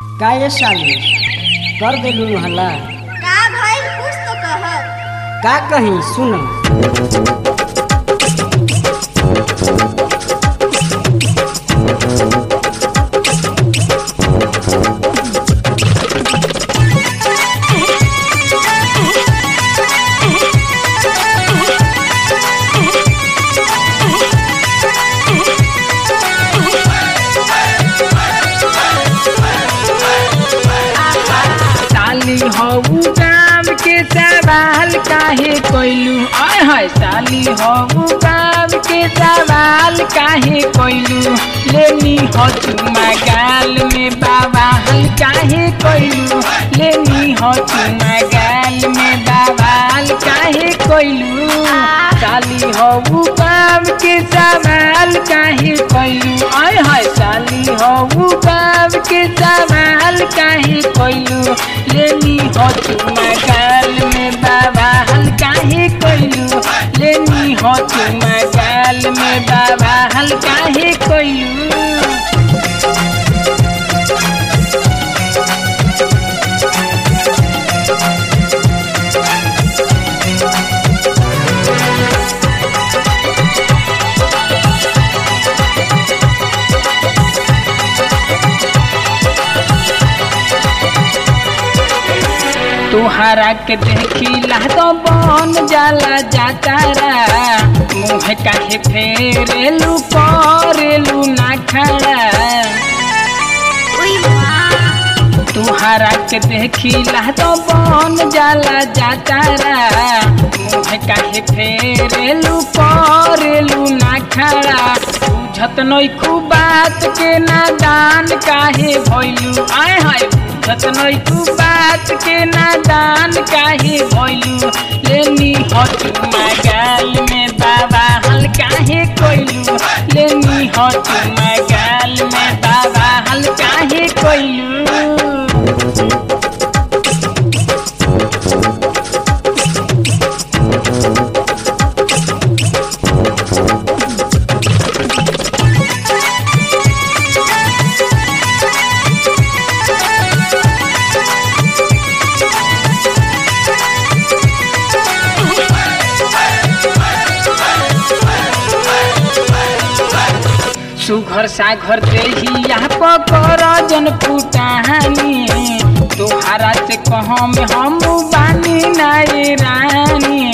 का ये साली कर देलू हल्ला? का भइल कुछ तो कह। का कहीं सुन। हऊ गाम के सवाल काहे कोइलू? आय हाय साली हऊ गाम के सवाल काहे कोइलू? लेनी हो चुमा गाल में बाबा हल काहे कोइलू? लेनी हो चुमा गाल में बाबा हल काहे कोइलू? साली हऊ गाम के सवाल काहे कोइलू? आय हाय साली हऊ गाम के सवाल काहे कोइलू? लेनी हो चुमा गाल में बाबा हल काहे कोइलू? लेनी हो चुमा गाल में बाबा हल काहे कोइलू? तुहरा के देखिला तो बन जाला जातारा, मुँह काहे फेरेलू करेलू ना खड़ा। तुहरा के देखिला तो बन जाला जातारा, मुँह काहे फेरेलू करेलू ना खड़ा। बुझत नइखू बात के नादान काहे भइलू? आय हाय बुझत नइखू बात के नादान काहे भइलू? लेनी हो चुमा गाल में बाबा हल काहे कोइलू? लेनी हो चुमा गाल में बाबा हल काहे कोइलू? सुघर साघर देहिया पकर जन पुटानी, तोहरा से कहम हम बानी नाई रानी।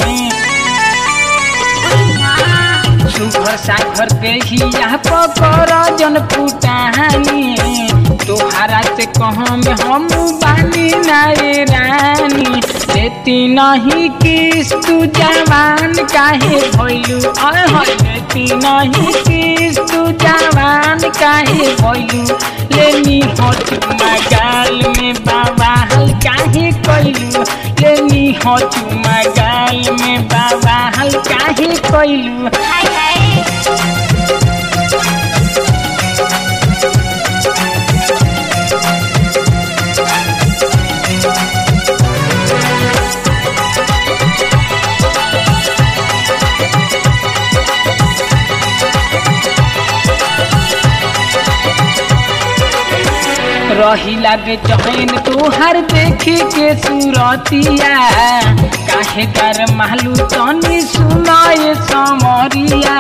सुघर साघर देहिया पकर जन पुटानी, तोहरा से कहम हम बानी नाई रानी। लेती नहीं किस तू जवान काहे भइलू? आय हाय लेती नहीं किस तू जवान काहे भइलू? लेनी हो चुमा गाल में बाबा हल काहे कोइलू? लेनी हो चुमा गाल में बाबा हल काहे कोइलू? हाय हाय रहिला बेचैन तोहर देखी के सूरतिया, काहे कर महलू तनी सुनाए समरिया।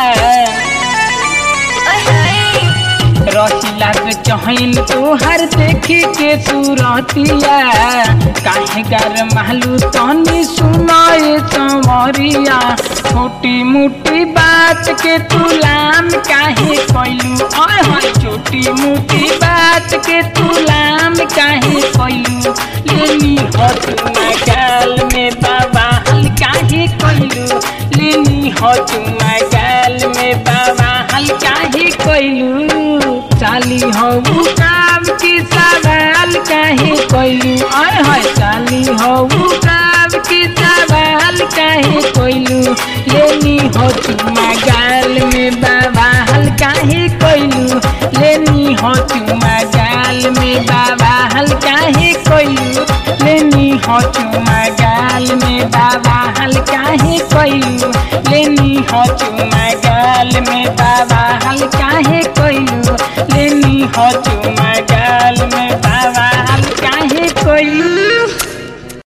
रहिला बेचैन तोहर देखी के सूरतिया, काहे कर महलू तनी सुनाए समरिया। छोटी मोटी बात के तुलाम काहे कोइलू? आय हाय छोटी मोटी बात के तुलाम काहे कोइलू? लेनी हो चुमा गाल में बाबा हल काहे कोइलू? लेनी हो चुमा गाल में बाबा हल काहे कोइलू? साली हऊ काम की सवाल काहे कोइलू? आय हाय साली हऊ काम की सवाल काहे कोइलू? लेनी हो चुमा गाल में बाबा हल काहे कोइलू? लेनी हो चुमा गाल में बाबा हल काहे कोइलू? लेनी हो चुमा गाल में बाबा हल काहे कोइलू? लेनी हो चुमा गाल में बाबा हल काहे कोइलू? लेनी हो चुमा गाल में बाबा गइलू